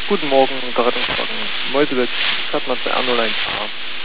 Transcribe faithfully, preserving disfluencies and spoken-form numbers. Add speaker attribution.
Speaker 1: Guten Morgen, Beratungswagen Meuselwitz, Stadtmann zwei A null eins A.